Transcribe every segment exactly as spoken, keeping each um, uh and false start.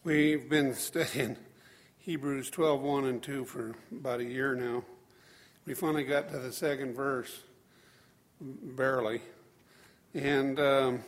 We've been studying Hebrews twelve, one and two for about a year now. We finally got to the second verse, barely. And um,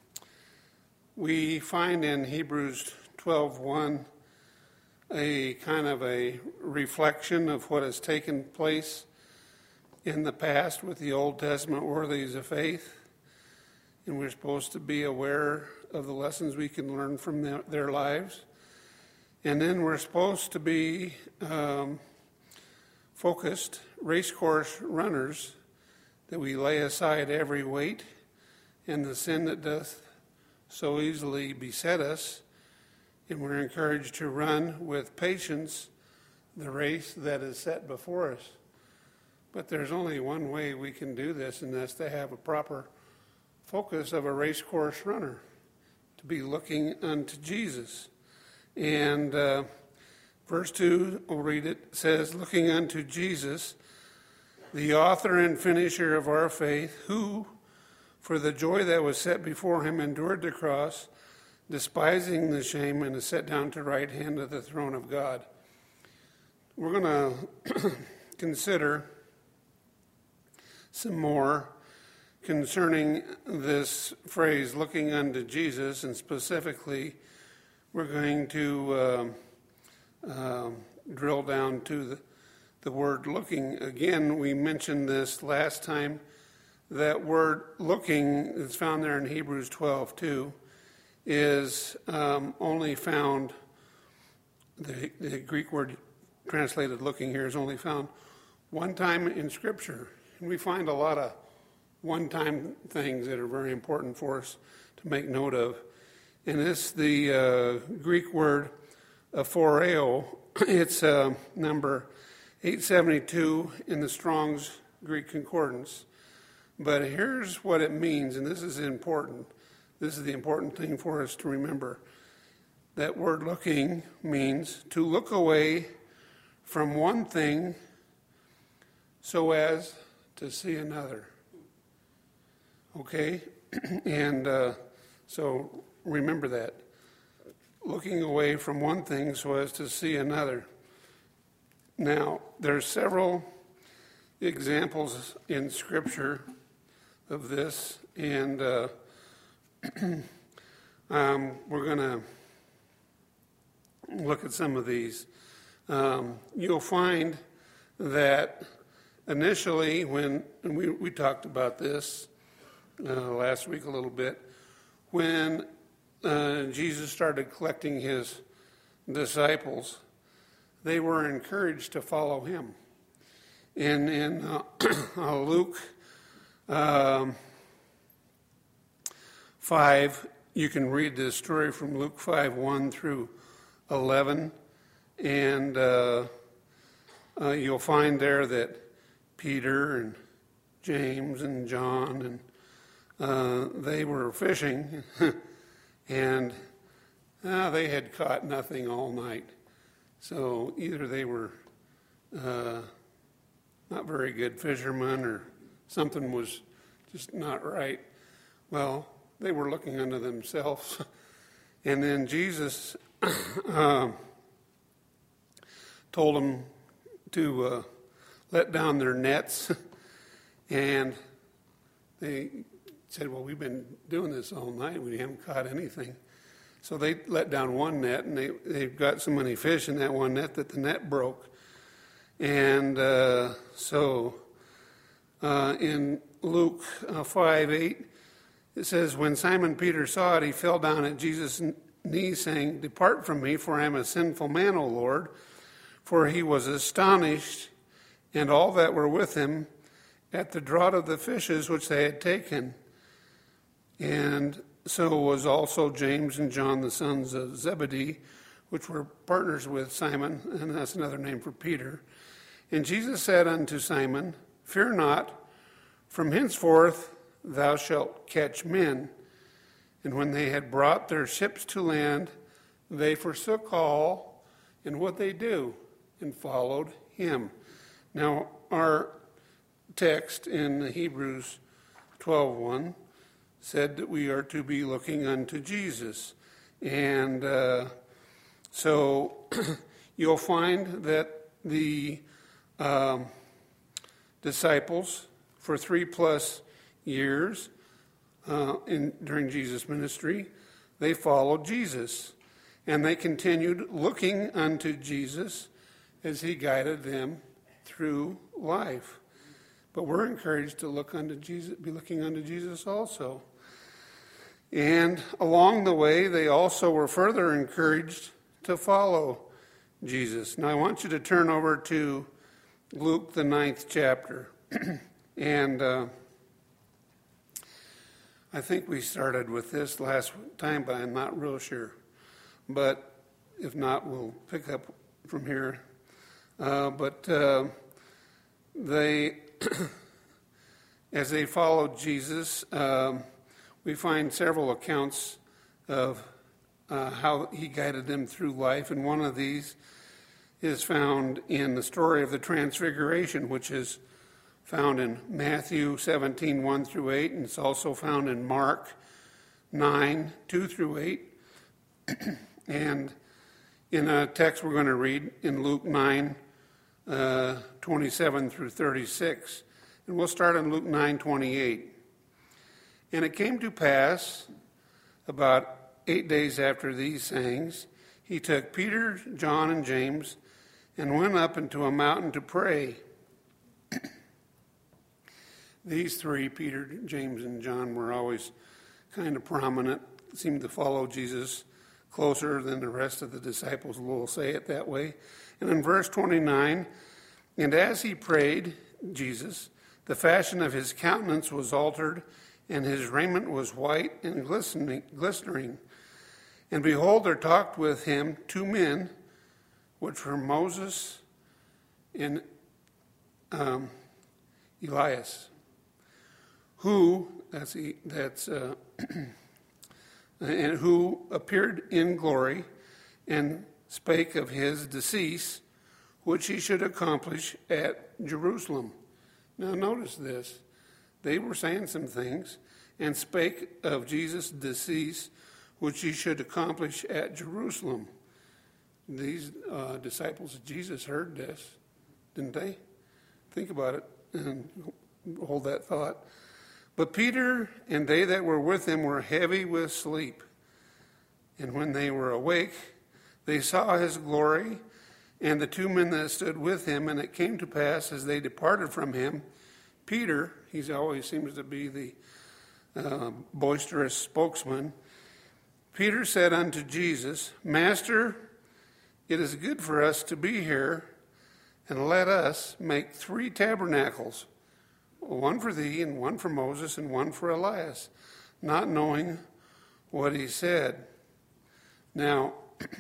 we find in Hebrews twelve, one a kind of a reflection of what has taken place in the past with the Old Testament worthies of faith. And we're supposed to be aware of the lessons we can learn from their, their lives. And then we're supposed to be um, focused race course runners, that we lay aside every weight and the sin that doth so easily beset us, and we're encouraged to run with patience the race that is set before us. But there's only one way we can do this, and that's to have a proper focus of a race course runner, to be looking unto Jesus. And uh, verse two, we'll read it, says, looking unto Jesus, the author and finisher of our faith, who, for the joy that was set before him, endured the cross, despising the shame, and is set down to the right hand of the throne of God. We're going to consider some more concerning this phrase, looking unto Jesus, and specifically, we're going to uh, uh, drill down to the, the word looking. Again, we mentioned this last time. That word looking that's found there in Hebrews twelve, two, is um, only found, the, the Greek word translated looking here is only found one time in Scripture. And we find a lot of one-time things that are very important for us to make note of. And it's the uh, Greek word aphoreo. It's uh, number eight seventy-two in the Strong's Greek Concordance. But here's what it means, and this is important. This is the important thing for us to remember. That word looking means to look away from one thing so as to see another. Okay? And uh, so remember that. Looking away from one thing so as to see another. Now, there's several examples in Scripture of this, and uh, um, we're going to look at some of these. Um, you'll find that initially when, and we, we talked about this uh, last week a little bit, when uh, Jesus started collecting his disciples, they were encouraged to follow him. And in uh, uh, Luke um, five, you can read this story from Luke five, one through eleven, and uh, uh, you'll find there that Peter and James and John, and uh, they were fishing, and uh, they had caught nothing all night. So either they were uh, not very good fishermen, or something was just not right. Well, they were looking unto themselves. And then Jesus uh, told them to uh, let down their nets. And they said, well, we've been doing this all night. We haven't caught anything. So they let down one net, and they, they've got so many fish in that one net that the net broke. And uh, so uh, in Luke uh, five, eight, it says, when Simon Peter saw it, he fell down at Jesus' knees, saying, depart from me, for I am a sinful man, O Lord. For he was astonished, and all that were with him, at the draught of the fishes which they had taken. And so was also James and John, the sons of Zebedee, which were partners with Simon, and that's another name for Peter. And Jesus said unto Simon, fear not, from henceforth thou shalt catch men. And when they had brought their ships to land, they forsook all, and what they do, and followed him. Now, our text in Hebrews twelve one said that we are to be looking unto Jesus. And uh, So you'll find that the um, disciples, for three plus years uh, in, during Jesus' ministry, they followed Jesus. And they continued looking unto Jesus as he guided them through life. But we're encouraged to look unto Jesus, be looking unto Jesus also. And along the way, they also were further encouraged to follow Jesus. Now I want you to turn over to Luke, the ninth chapter. and uh, I think we started with this last time, but I'm not real sure. But if not, we'll pick up from here. Uh, but uh, they, as they followed Jesus, um, we find several accounts of uh, how he guided them through life. And one of these is found in the story of the Transfiguration, which is found in Matthew seventeen, one through eight, and it's also found in Mark nine, two through eight. And in a text we're going to read in Luke nine, uh, twenty-seven through thirty-six. And we'll start in Luke nine, twenty-eight. And it came to pass, about eight days after these sayings, he took Peter, John, and James, and went up into a mountain to pray. These three, Peter, James, and John, were always kind of prominent, seemed to follow Jesus closer than the rest of the disciples, we'll say it that way. And in verse twenty-nine, and as he prayed, Jesus, the fashion of his countenance was altered, and his raiment was white and glistening. glistening. And behold, there talked with him two men, which were Moses and um, Elias, who, that's, that's uh, and who appeared in glory and spake of his decease, which he should accomplish at Jerusalem. Now notice this. They were saying some things and spake of Jesus' decease, which he should accomplish at Jerusalem. These uh, disciples of Jesus heard this, didn't they? Think about it and hold that thought. But Peter and they that were with him were heavy with sleep. And when they were awake, they saw his glory and the two men that stood with him. And it came to pass, as they departed from him, Peter, he always seems to be the uh, boisterous spokesman, Peter said unto Jesus, Master, it is good for us to be here, and let us make three tabernacles, one for thee, and one for Moses, and one for Elias, not knowing what he said. Now,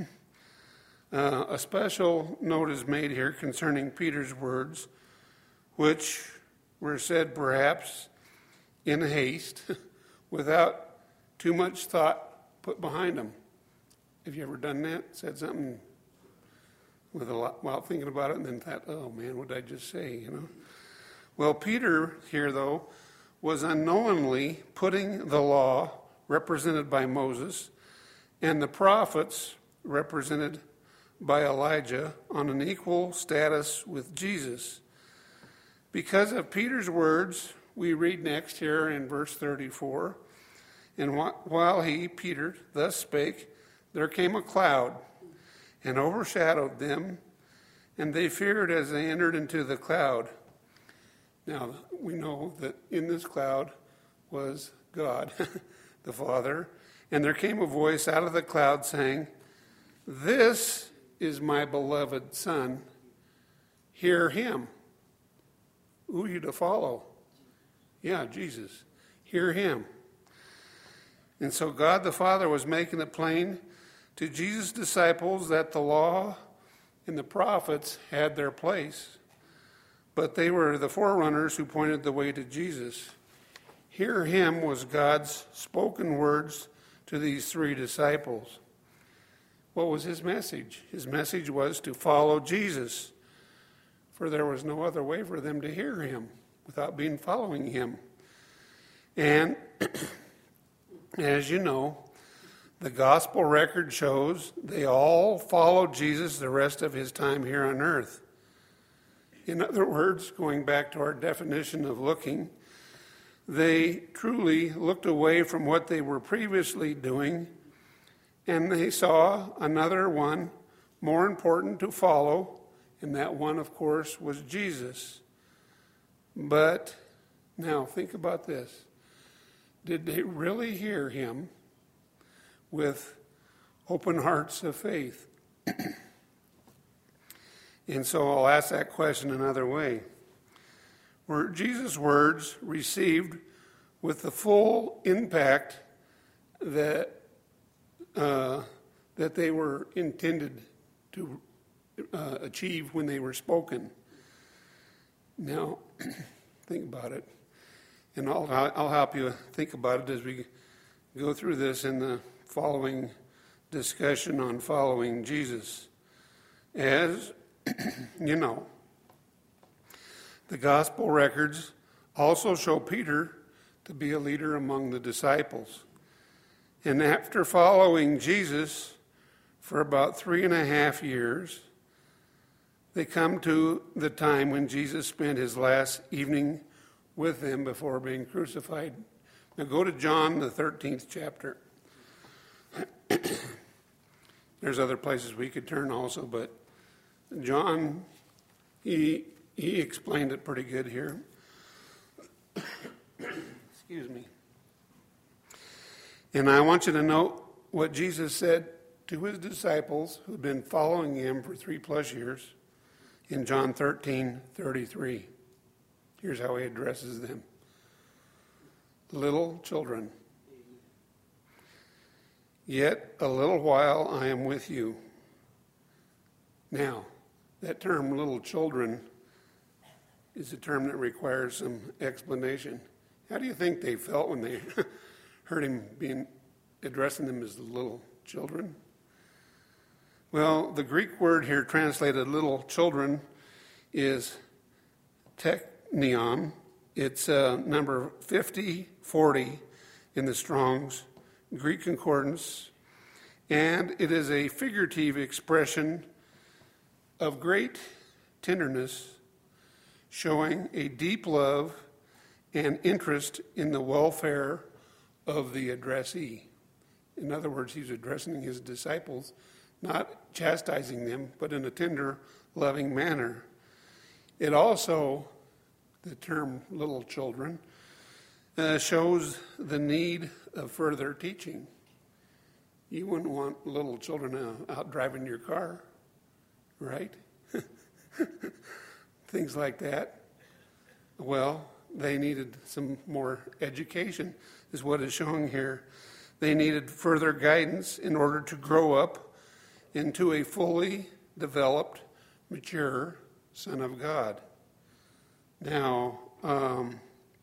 uh, a special note is made here concerning Peter's words, which were said perhaps in haste, without too much thought put behind them. Have you ever done that? Said something with a lot while thinking about it, and then thought, "Oh man, what did I just say?" You know. Well, Peter here, though, was unknowingly putting the law, represented by Moses, and the prophets, represented by Elijah, on an equal status with Jesus. Because of Peter's words, we read next here in verse thirty-four, and while he, Peter, thus spake, there came a cloud and overshadowed them, and they feared as they entered into the cloud. Now, we know that in this cloud was God, the Father, and there came a voice out of the cloud saying, This is my beloved Son, hear him. Who are you to follow? Yeah, Jesus. Hear him. And so God the Father was making it plain to Jesus' disciples that the law and the prophets had their place, but they were the forerunners who pointed the way to Jesus. Hear him was God's spoken words to these three disciples. What was his message? His message was to follow Jesus, for there was no other way for them to hear him without being following him. And as you know, The gospel record shows they all followed Jesus the rest of his time here on earth. In other words, going back to our definition of looking, they truly looked away from what they were previously doing, and they saw another one more important to follow, and that one, of course, was Jesus. But now think about this. Did they really hear him with open hearts of faith? And so I'll ask that question another way. Were Jesus' words received with the full impact that uh, that they were intended to uh, achieve when they were spoken? Now, think about it, and I'll I'll help you think about it as we go through this in the following discussion on following Jesus. As you know, the gospel records also show Peter to be a leader among the disciples. And after following Jesus for about three and a half years, they come to the time when Jesus spent his last evening with them before being crucified. Now go to John, the thirteenth chapter. There's other places we could turn also, but John, he he explained it pretty good here. Excuse me. And I want you to note what Jesus said to his disciples who'd been following him for three plus years in John thirteen thirty-three. Here's how he addresses them. Little children, yet a little while I am with you. Now, that term little children is a term that requires some explanation. How do you think they felt when they heard him being addressing them as little children? Well, the Greek word here translated little children is teknion. It's uh, number fifty forty in the Strong's Greek Concordance, and it is a figurative expression of great tenderness, showing a deep love and interest in the welfare of the addressee. In other words, he's addressing his disciples, not chastising them, but in a tender, loving manner. It also, the term little children, uh, shows the need of further teaching. You wouldn't want little children uh, out driving your car, right? Things like that. Well, they needed some more education, is what is showing here. They needed further guidance in order to grow up into a fully developed, mature Son of God. Now, um,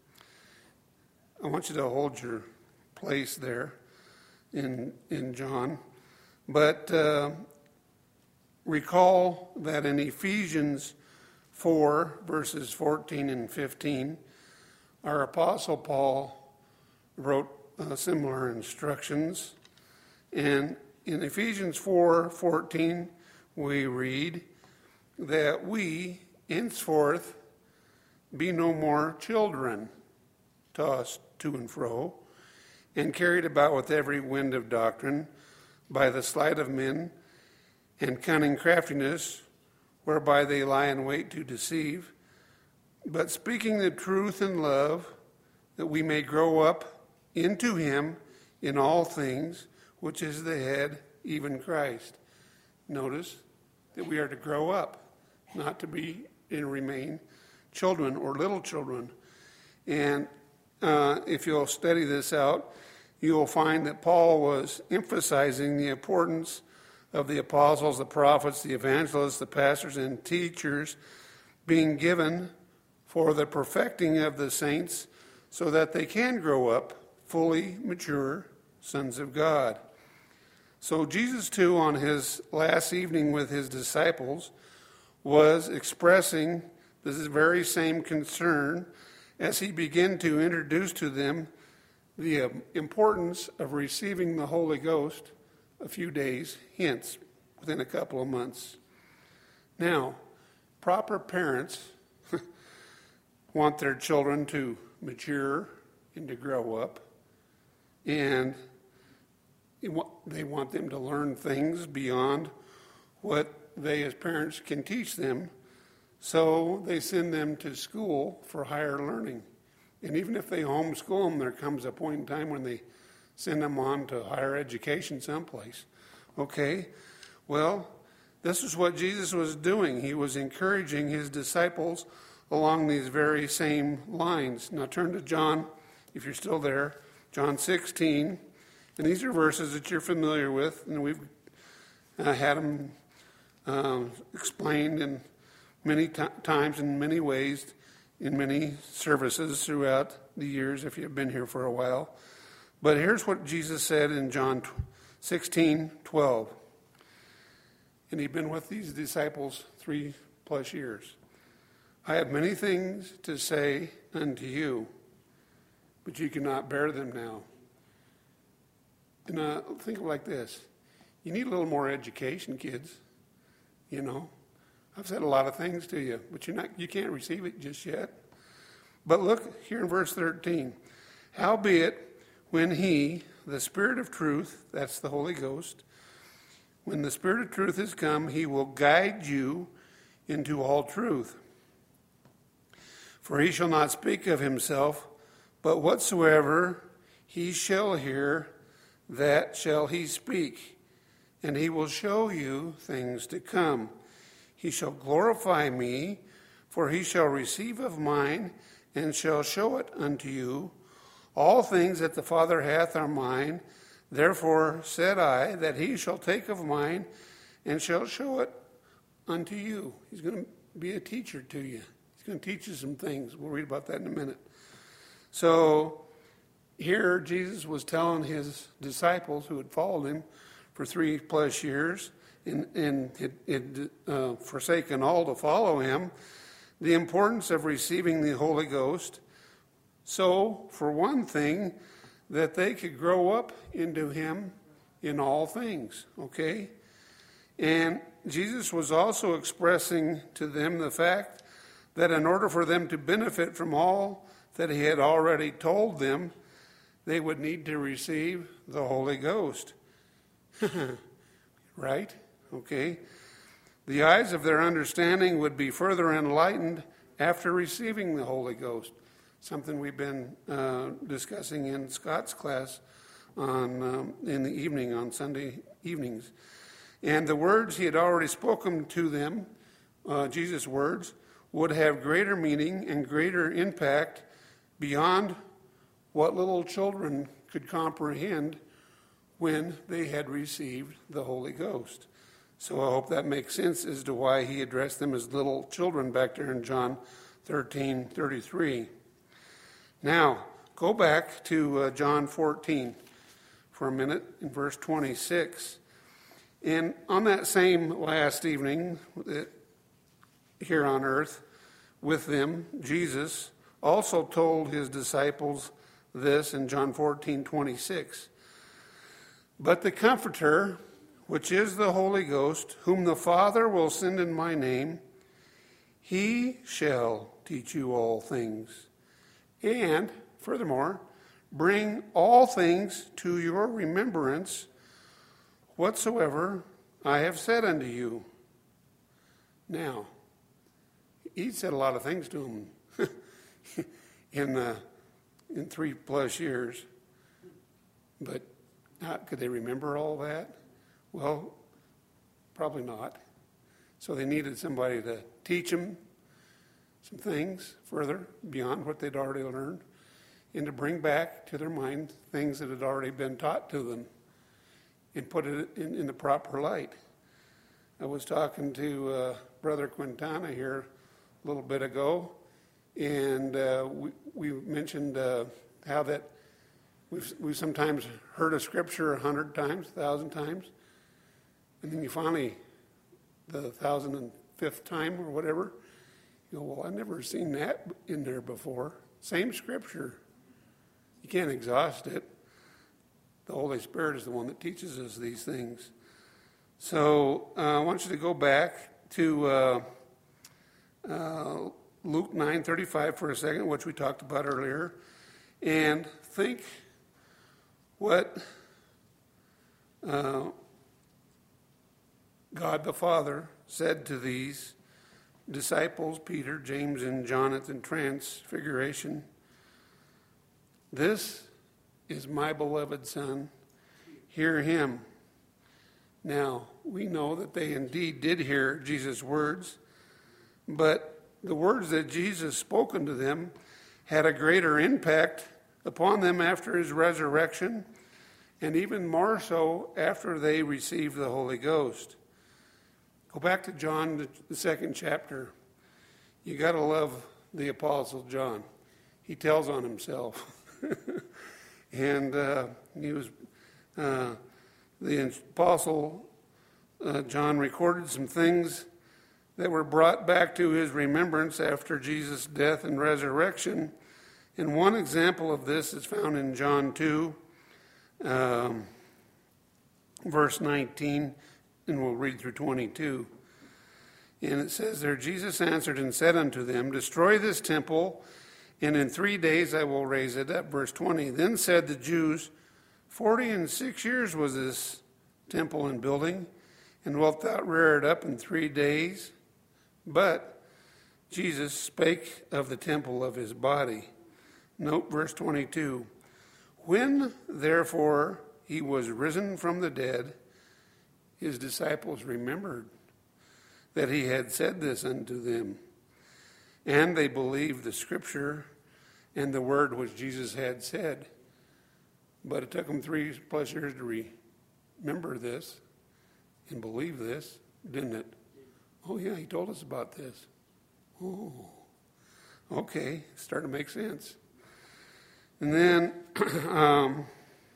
I want you to hold your place there in in John, but uh, recall that in Ephesians four, verses fourteen and fifteen, our Apostle Paul wrote uh, similar instructions. And in Ephesians four fourteen, we read that we henceforth be no more children, tossed to and fro, and carried about with every wind of doctrine, by the sleight of men and cunning craftiness, whereby they lie in wait to deceive, but speaking the truth in love, that we may grow up into him in all things, which is the head, even Christ. Notice that we are to grow up, not to be and remain children or little children. And uh, if you'll study this out, you'll find that Paul was emphasizing the importance of the apostles, the prophets, the evangelists, the pastors, and teachers being given for the perfecting of the saints so that they can grow up fully mature sons of God. So Jesus, too, on his last evening with his disciples, was expressing this very same concern as he began to introduce to them the um, importance of receiving the Holy Ghost a few days hence, within a couple of months. Now, proper parents want their children to mature and to grow up, and they want them to learn things beyond what they as parents can teach them, so they send them to school for higher learning. And even if they homeschool them, there comes a point in time when they send them on to higher education someplace. Okay, well, this is what Jesus was doing. He was encouraging his disciples along these very same lines. Now turn to John, if you're still there, John sixteen. And these are verses that you're familiar with, and we've uh, had them uh, explained in many t- times in many ways in many services throughout the years if you've been here for a while. But here's what Jesus said in John sixteen twelve. And he'd been with these disciples three plus years. I have many things to say unto you, but you cannot bear them now. And uh, think of it like this. You need a little more education, kids. You know, I've said a lot of things to you, but you're not, you can't receive it just yet. But look here in verse thirteen. Howbeit, when he, the Spirit of truth, that's the Holy Ghost, when the Spirit of truth is come, he will guide you into all truth. For he shall not speak of himself, but whatsoever he shall hear, that shall he speak, and he will show you things to come. He shall glorify me, for he shall receive of mine, and shall show it unto you. All things that the Father hath are mine. Therefore said I, that he shall take of mine, and shall show it unto you. He's going to be a teacher to you. He's going to teach you some things. We'll read about that in a minute. So here Jesus was telling his disciples who had followed him for three plus years and, and had, had uh, forsaken all to follow him, the importance of receiving the Holy Ghost. So, for one thing, that they could grow up into him in all things, okay? And Jesus was also expressing to them the fact that in order for them to benefit from all that he had already told them, they would need to receive the Holy Ghost. Right? Okay. The eyes of their understanding would be further enlightened after receiving the Holy Ghost. Something we've been uh, discussing in Scott's class on um, in the evening, on Sunday evenings. And the words he had already spoken to them, uh, Jesus' words, would have greater meaning and greater impact beyond what little children could comprehend when they had received the Holy Ghost. So I hope that makes sense as to why he addressed them as little children back there in John thirteen thirty-three. Now, go back to uh, John fourteen for a minute in verse twenty-six. And on that same last evening here on earth with them, Jesus also told his disciples this in John fourteen twenty-six. But the Comforter, which is the Holy Ghost, whom the Father will send in my name, he shall teach you all things. And, furthermore, bring all things to your remembrance whatsoever I have said unto you. Now, he said a lot of things to them in uh, in three plus years, but how, could they remember all that? Well, probably not. So they needed somebody to teach them some things further beyond what they'd already learned, and to bring back to their mind things that had already been taught to them and put it in, in the proper light. I was talking to uh, Brother Quintana here a little bit ago, and uh, we, we mentioned uh, how that we've, we've sometimes heard a scripture a hundred times, a thousand times, and then you finally, the thousand and fifth time or whatever, you go, well, I've never seen that in there before. Same scripture. You can't exhaust it. The Holy Spirit is the one that teaches us these things. So uh, I want you to go back to uh, uh, Luke nine thirty-five for a second, which we talked about earlier, and think what uh, God the Father said to these disciples, Peter, James, and John at the Transfiguration. This is my beloved Son. Hear him. Now, we know that they indeed did hear Jesus' words, but the words that Jesus spoke unto them had a greater impact upon them after his resurrection, and even more so after they received the Holy Ghost. Go back to John, the second chapter. You got to love the Apostle John. He tells on himself. and uh, he was uh, the Apostle uh, John recorded some things that were brought back to his remembrance after Jesus' death and resurrection. And one example of this is found in John two, um, verse nineteen, and we'll read through twenty-two. And it says there, Jesus answered and said unto them, destroy this temple, and in three days I will raise it up. Verse twenty, then said the Jews, forty and six years was this temple in building, and wilt thou rear it up in three days? But Jesus spake of the temple of his body. Note verse twenty-two. When therefore he was risen from the dead, his disciples remembered that he had said this unto them. And they believed the scripture and the word which Jesus had said. But it took them three plus years to remember this and believe this, didn't it? Oh, yeah, he told us about this. Oh, okay, starting to make sense. And then um,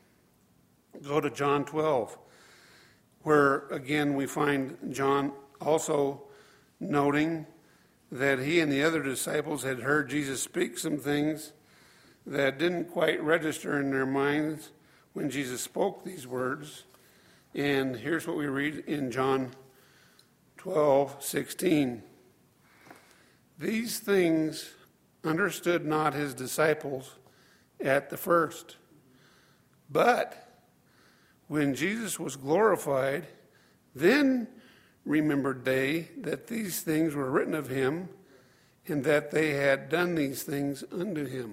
go to John twelve, where again we find John also noting that he and the other disciples had heard Jesus speak some things that didn't quite register in their minds when Jesus spoke these words. And here's what we read in John twelve sixteen. These things understood not his disciples at the first. But when Jesus was glorified, then remembered they that these things were written of him, and that they had done these things unto him.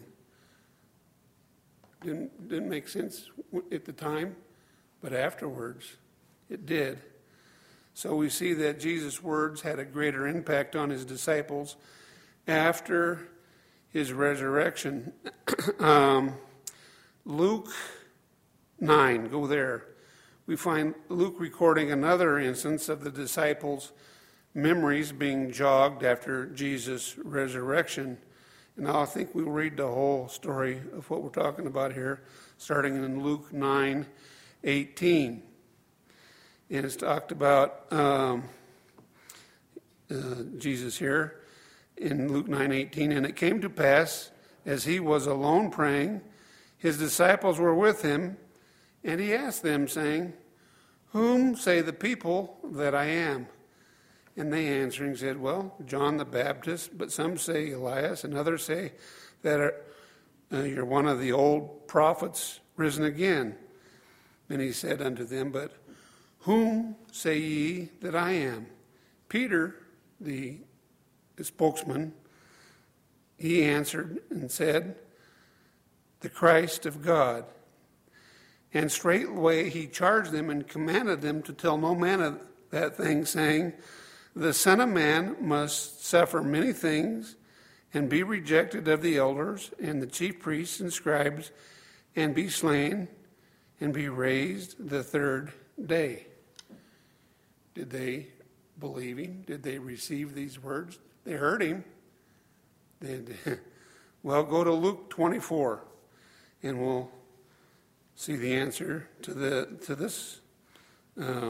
Didn't, didn't make sense at the time, but afterwards it did. So we see that Jesus' words had a greater impact on his disciples after his resurrection. um, Luke nine, go there. We find Luke recording another instance of the disciples' memories being jogged after Jesus' resurrection. And now I think we'll read the whole story of what we're talking about here, starting in Luke nine eighteen. And it's talked about um, uh, Jesus here in Luke nine eighteen. And it came to pass, as he was alone praying, his disciples were with him, and he asked them, saying, whom say the people that I am? And they answering said, well, John the Baptist, but some say Elias, and others say that are, uh, you're one of the old prophets risen again. And he said unto them, but whom say ye that I am? Peter, the spokesman, he answered and said, the Christ of God. And straightway he charged them and commanded them to tell no man of that thing, saying, the Son of Man must suffer many things, and be rejected of the elders and the chief priests and scribes, and be slain, and be raised the third day. Did they believe him? Did they receive these words? They heard him. They, well, go to Luke twenty-four, and we'll see the answer to the to this uh,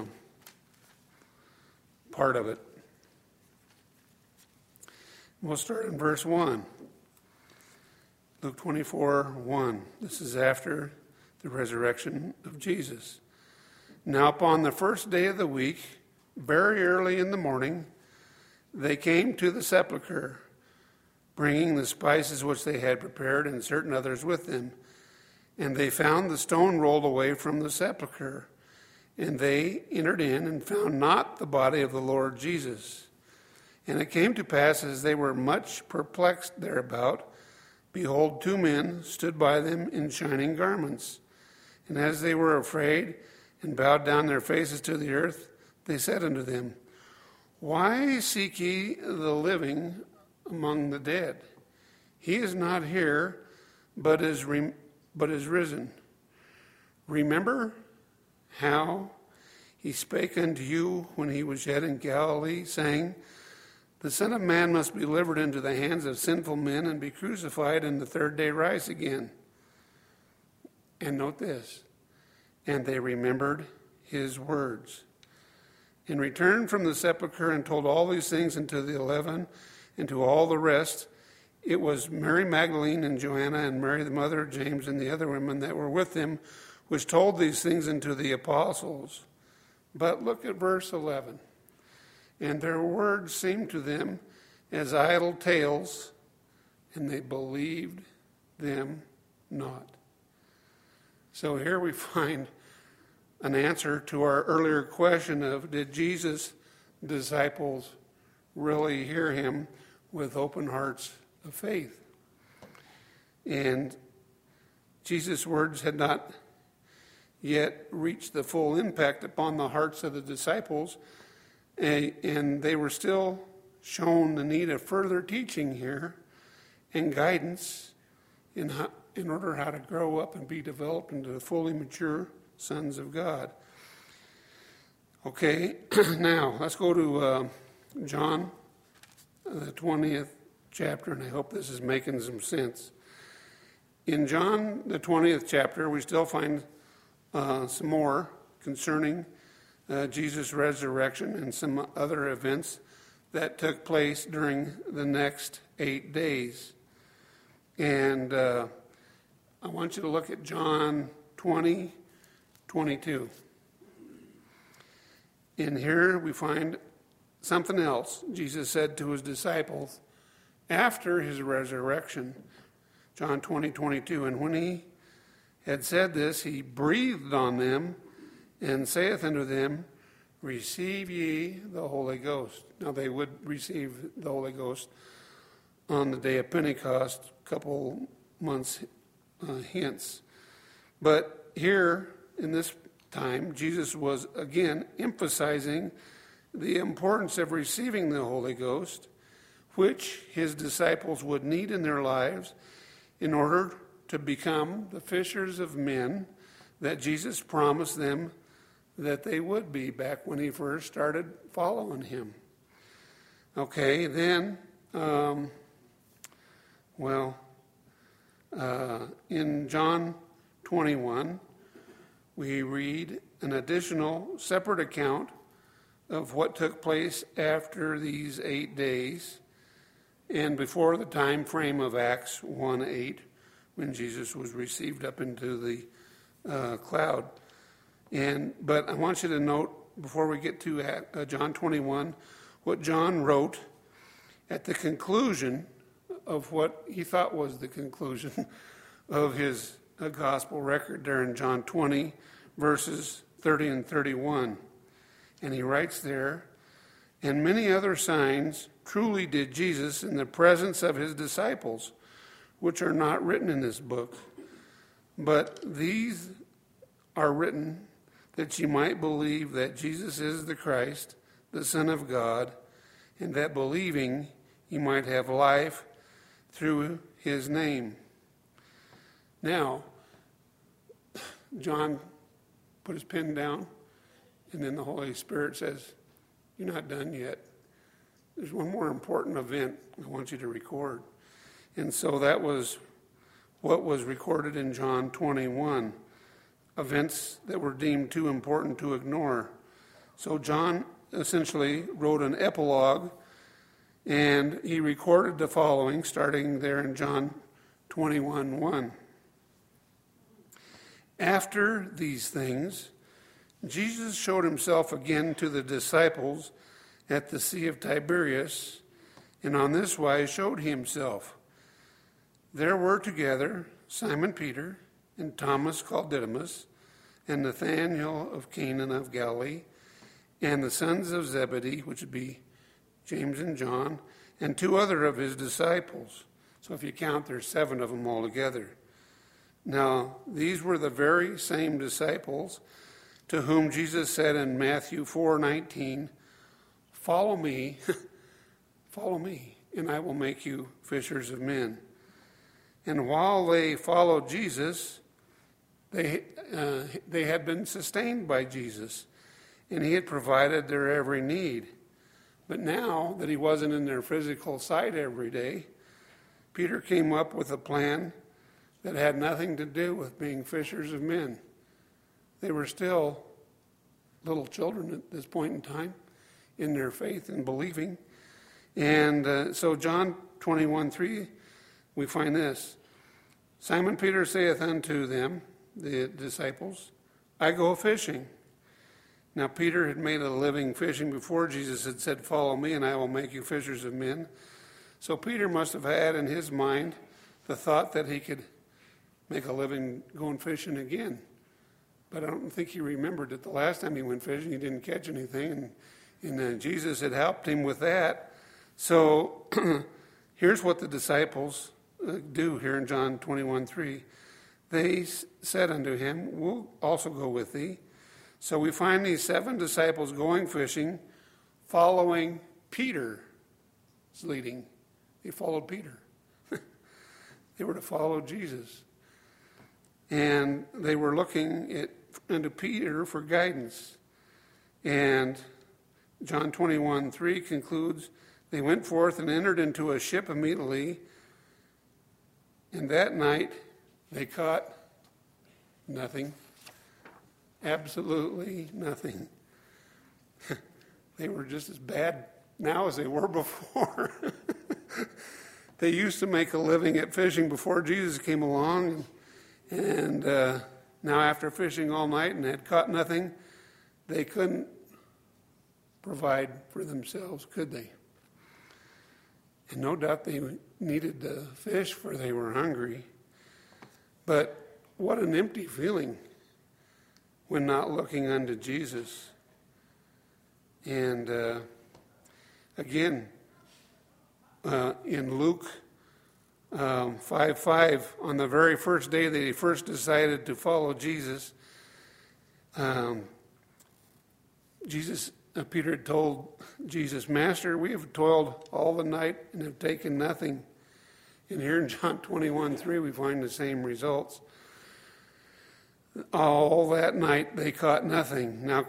part of it. We'll start in verse one. Luke twenty-four, one. This is after the resurrection of Jesus. Now upon the first day of the week, very early in the morning, they came to the sepulchre, bringing the spices which they had prepared and certain others with them. And they found the stone rolled away from the sepulchre. And they entered in and found not the body of the Lord Jesus. And it came to pass, as they were much perplexed thereabout, behold, two men stood by them in shining garments. And as they were afraid and bowed down their faces to the earth, they said unto them, Why seek ye the living among the dead? He is not here, but is, re- but is risen. Remember how he spake unto you when he was yet in Galilee, saying, The Son of Man must be delivered into the hands of sinful men and be crucified, and the third day rise again. And note this, and they remembered his words, and returned from the sepulchre and told all these things unto the eleven and to all the rest. It was Mary Magdalene and Joanna and Mary the mother of James and the other women that were with them, which told these things unto the apostles. But look at verse eleven. And their words seemed to them as idle tales, and they believed them not. So here we find an answer to our earlier question of, did Jesus' disciples really hear him with open hearts of faith? And Jesus' words had not yet reached the full impact upon the hearts of the disciples, and they were still shown the need of further teaching here and guidance in how, in order how to grow up and be developed into fully mature sons of God. Okay, now let's go to uh, John, the twentieth chapter, and I hope this is making some sense. In John, the twentieth chapter, we still find uh, some more concerning uh, Jesus' resurrection and some other events that took place during the next eight days. And uh, I want you to look at John twenty, twenty-two. In here we find something else Jesus said to his disciples after his resurrection. John twenty, twenty-two. And when he had said this, he breathed on them and saith unto them, Receive ye the Holy Ghost. Now they would receive the Holy Ghost on the day of Pentecost, a couple months uh, hence. But here in this time, Jesus was again emphasizing the importance of receiving the Holy Ghost, which his disciples would need in their lives in order to become the fishers of men that Jesus promised them that they would be back when he first started following him. Okay, then, um, well, uh, in John twenty-one, we read an additional separate account of what took place after these eight days and before the time frame of Acts one eight, when Jesus was received up into the uh, cloud. And but I want you to note, before we get to uh, John twenty-one, what John wrote at the conclusion of what he thought was the conclusion of his uh, gospel record there in John twenty, verses thirty and thirty-one. And he writes there, And many other signs truly did Jesus in the presence of his disciples, which are not written in this book. But these are written that ye might believe that Jesus is the Christ, the Son of God, and that believing ye might have life through his name. Now, John put his pen down, and then the Holy Spirit says, You're not done yet. There's one more important event I want you to record. And so that was what was recorded in John twenty-one, events that were deemed too important to ignore. So John essentially wrote an epilogue, and he recorded the following, starting there in John twenty-one one. After these things, Jesus showed himself again to the disciples at the Sea of Tiberias, and on this wise showed he himself. There were together Simon Peter, and Thomas called Didymus, and Nathanael of Cana of Galilee, and the sons of Zebedee, which would be James and John, and two other of his disciples. So if you count, there's seven of them altogether. Now, these were the very same disciples to whom Jesus said in Matthew four nineteen, "Follow me, follow me, and I will make you fishers of men." And while they followed Jesus, they uh, they had been sustained by Jesus, and he had provided their every need. But now that he wasn't in their physical sight every day, Peter came up with a plan that had nothing to do with being fishers of men. They were still little children at this point in time in their faith and believing. And uh, so John twenty-one three, we find this. Simon Peter saith unto them, the disciples, "I go fishing." Now Peter had made a living fishing before Jesus had said, "Follow me, and I will make you fishers of men." So Peter must have had in his mind the thought that he could make a living going fishing again. But I don't think he remembered that the last time he went fishing, he didn't catch anything, and, and uh, Jesus had helped him with that. So here's what the disciples uh, do here in John twenty-one three. They s- said unto him, "We'll also go with thee." So we find these seven disciples going fishing, following Peter's leading. They followed Peter. They were to follow Jesus. And they were looking at, unto Peter for guidance. And John twenty-one three concludes, "They went forth and entered into a ship immediately, and that night they caught nothing. Absolutely nothing." They were just as bad now as they were before. They used to make a living at fishing before Jesus came along, and, and uh, now after fishing all night and had caught nothing, they couldn't provide for themselves, could they? And no doubt they needed the fish, for they were hungry. But what an empty feeling when not looking unto Jesus. And uh, again, uh, in Luke um, five five, on the very first day that he first decided to follow Jesus, um, Jesus, uh, Peter had told Jesus, "Master, we have toiled all the night and have taken nothing." And here in John twenty-one three, we find the same results. All that night they caught nothing. Now,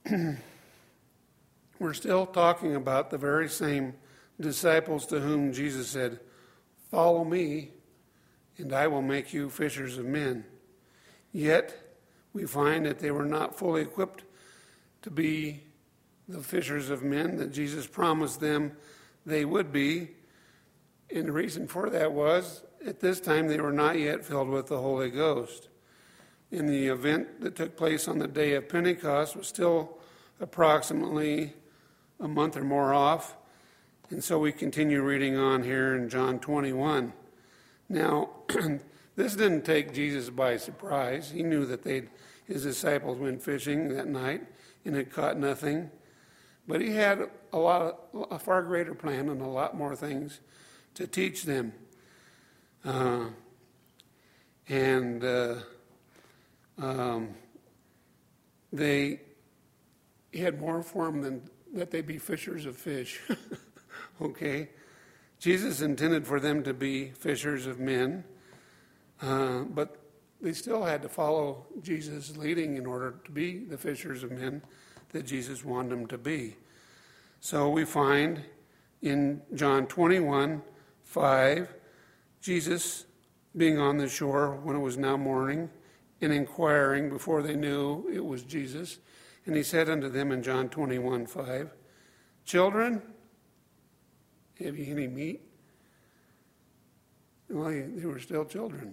we're still talking about the very same disciples to whom Jesus said, "Follow me, and I will make you fishers of men." Yet, we find that they were not fully equipped to be the fishers of men that Jesus promised them they would be. And the reason for that was, at this time, they were not yet filled with the Holy Ghost. And the event that took place on the day of Pentecost was still approximately a month or more off. And so we continue reading on here in John twenty-one. Now, this didn't take Jesus by surprise. He knew that they'd, his disciples went fishing that night and had caught nothing. But he had a lot of, a far greater plan and a lot more things to teach them. Uh, and uh, um, they he had more for them than that they be fishers of fish. Okay? Jesus intended for them to be fishers of men, uh, but they still had to follow Jesus' leading in order to be the fishers of men that Jesus wanted them to be. So we find in John twenty-one five, Jesus being on the shore when it was now morning and inquiring before they knew it was Jesus. And he said unto them in John twenty-one five, "Children, have you any meat?" Well, they, they were still children.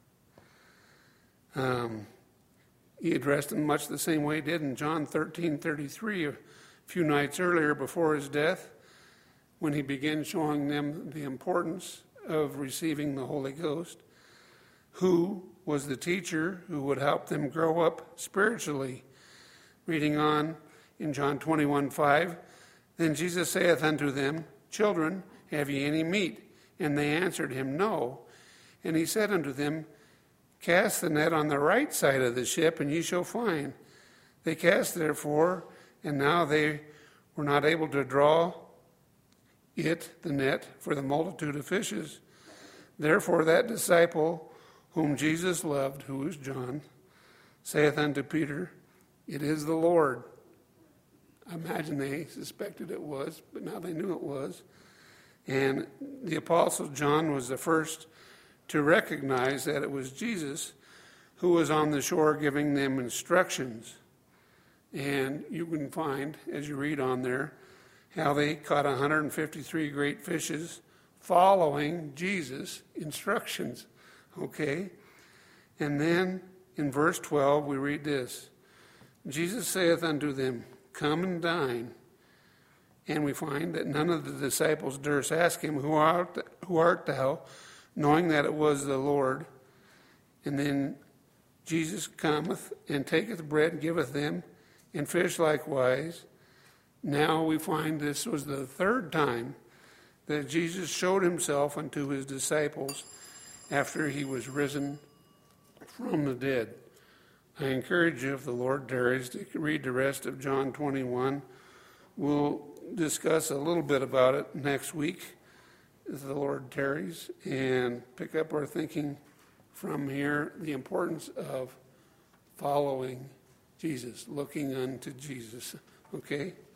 Um, he addressed them much the same way he did in John thirteen thirty-three, a few nights earlier before his death, when he began showing them the importance of receiving the Holy Ghost, who was the teacher who would help them grow up spiritually. Reading on in John twenty-one five, then Jesus saith unto them, Children, have ye any meat? And they answered him, No. And he said unto them, Cast the net on the right side of the ship, and ye shall find. They cast therefore, and now they were not able to draw it, the net, for the multitude of fishes. Therefore that disciple whom Jesus loved, who is John, saith unto Peter, It is the Lord. I imagine they suspected it was, but now they knew it was. And the Apostle John was the first to recognize that it was Jesus who was on the shore giving them instructions. And you can find, as you read on there, how they caught one hundred fifty-three great fishes following Jesus' instructions. Okay? And then in verse twelve we read this. Jesus saith unto them, Come and dine. And we find that none of the disciples durst ask him, Who art, who art thou? Knowing that it was the Lord. And then Jesus cometh and taketh bread, giveth them, and fish likewise. Now we find this was the third time that Jesus showed himself unto his disciples after he was risen from the dead. I encourage you, if the Lord tarries, to read the rest of John twenty-one. We'll discuss a little bit about it next week, if the Lord tarries, and pick up our thinking from here, the importance of following Jesus, looking unto Jesus. Okay?